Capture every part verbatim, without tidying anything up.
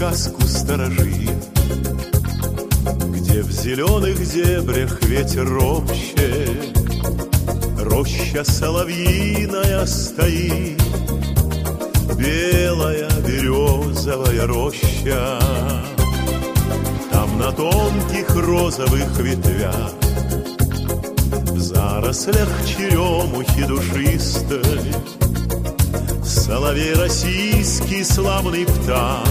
сказку сторожит, где в зеленых дебрях ветер ропщет, роща соловьиная стоит, белая березовая роща. Там на тонких розовых ветвях, в зарослях черемухи душистой, соловей российский славный птах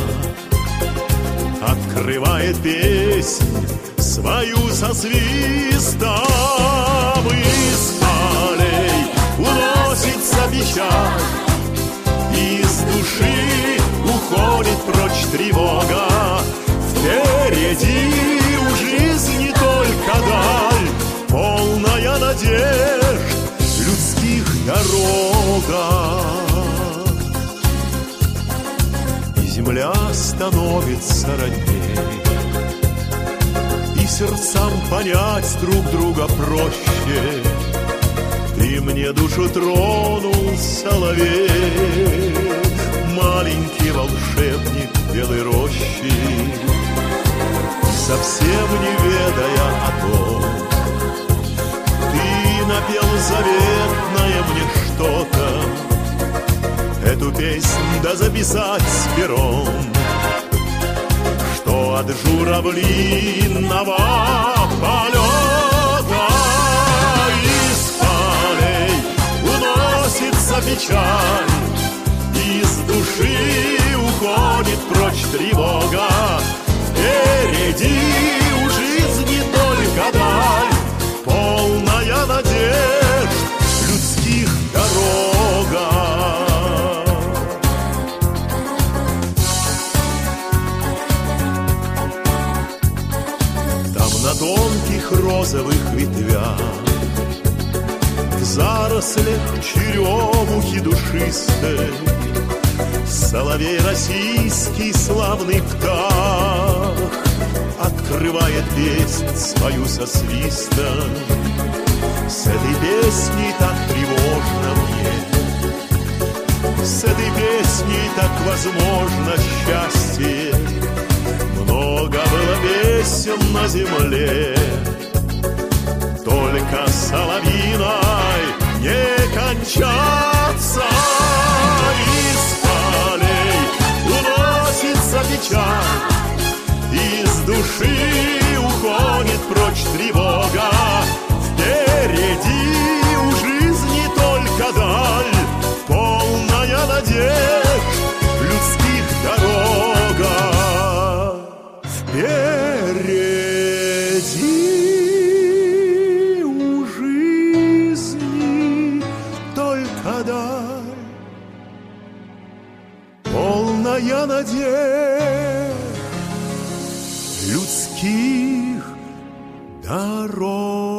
открывает песнь свою со свистом. Из полей уносится печаль, из души уходит прочь тревога. Впереди у жизни только даль, полная надежд людских дорога. И земля становится родней, и сердцам понять друг друга проще. Ты мне душу тронул, соловей, маленький волшебник белой рощи, совсем не ведая о том, ты напел заветное мне что-то. Эту песнь да записать с пером, что от журавлиного полета из полей уносится печаль, из души уходит прочь тревога. Впереди у жизни только даль, полная надежд людских дорога. Там на тонких розовых ветвях, в зарослях черемухи душистой, соловей российский славный птах открывает песнь свою со свистом. С этой песней так тревожно мне, с этой песней так возможно счастье. Много было песен на земле, только соловьиной не кончаться. Из полей уносится печаль, из души уходит прочь тревога. Впереди у жизни только даль, полная надежд людских дорога. Впереди у жизни только даль, полная надежд людских дорог.